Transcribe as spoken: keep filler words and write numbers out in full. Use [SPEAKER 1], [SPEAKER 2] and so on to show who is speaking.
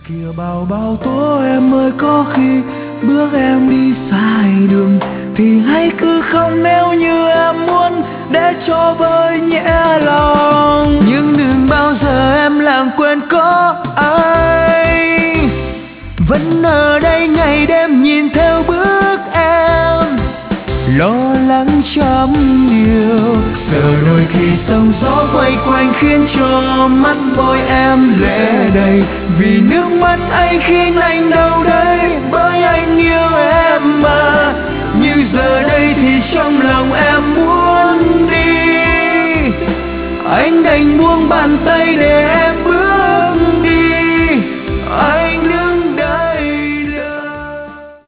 [SPEAKER 1] Kìa bao bao tố em ơi, có khi bước em đi sai đường thì hãy cứ không nếu như em muốn, để cho vơi nhẹ lòng. Nhưng đừng bao giờ em lãng quên có ai vẫn ở đây ngày đêm nhìn theo bước em, lo lắng trăm điều. Giờ đôi khi sóng gió quay quanh khiến cho mắt môi em lệ đầy, vì nước mắt anh khiến anh đâu đây, bởi anh yêu em mà. Như giờ đây thì trong lòng em muốn đi, anh đành buông bàn tay để em